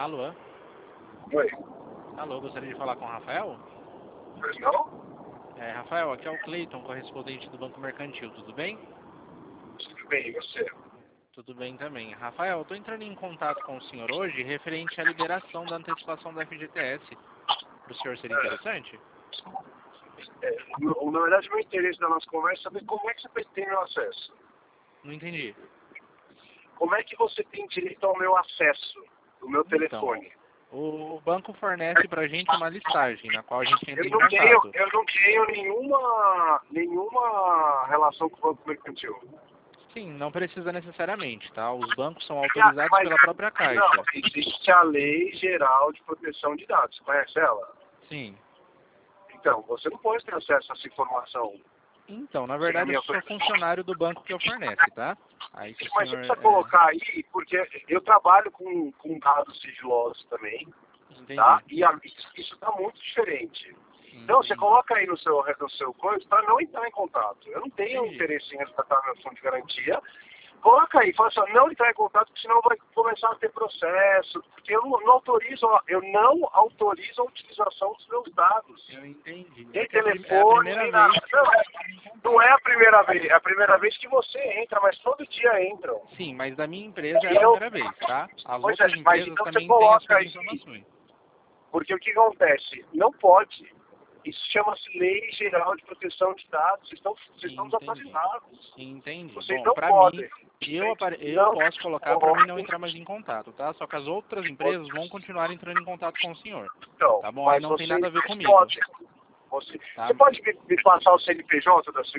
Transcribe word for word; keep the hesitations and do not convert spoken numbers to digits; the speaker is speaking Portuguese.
Alô? Oi. Alô, gostaria de falar com o Rafael? Pois não? É, Rafael, aqui é o Cleiton, correspondente do Banco Mercantil, tudo bem? Tudo bem, e você? Tudo bem também. Rafael, eu estou entrando em contato com o senhor hoje referente à liberação da antecipação da F G T S. Para o senhor ser interessante? É, no- na verdade, o meu interesse da nossa conversa é saber como é que você tem meu acesso. Não entendi. Como é que você tem direito ao meu acesso, do meu Então, telefone? o banco fornece para a gente uma listagem, na qual a gente entra Eu em não tenho, contato. eu não tenho nenhuma, nenhuma relação com o Banco Mercantil. Sim, não precisa necessariamente, tá? Os bancos são Ah, autorizados mas- pela própria Caixa. Não, existe a Lei Geral de Proteção de Dados. Conhece ela? Sim. Então, você não pode ter acesso a essa informação. Então, na Sem a verdade, minha eu sou autorização. funcionário do banco que eu fornece, tá? Aí se o Mas você senhor... precisa É... colocar aí, porque eu trabalho com, com dados sigilosos também, Entendi. tá? E a, isso está muito diferente. Então, você Entendi. coloca aí no seu, no seu coisa para não entrar em contato. Eu não tenho Entendi. interesse em resgatar meu fundo de garantia. Coloca aí, fala assim, não entrar em contato, porque senão vai começar a ter processo, porque eu não, não autorizo, eu não autorizo a utilização dos meus dados. Eu entendi. Nem É, que é a prim- telefone, é a primeira nem vez. nada. Não, não é a primeira vez, é a primeira vez que você entra, mas todo dia entram. Sim, mas da minha empresa é a Eu- primeira vez, tá? As Pois é, outras mas empresas então você também têm as coloca suas aí, informações. porque o que acontece? Não pode. Isso chama-se Lei Geral de Proteção de Dados. Vocês estão, vocês estão Entendi. desatualizados. Entendi. Vocês Bom, não pra podem. mim, eu, apare- eu Não posso colocar pra mim não podem. entrar mais em contato, tá? Só que as outras empresas vão continuar entrando em contato com o senhor. Então, Tá bom? Aí mas não tem vocês nada a ver comigo. podem. Você, Tá? você pode me, me passar o C N P J da sua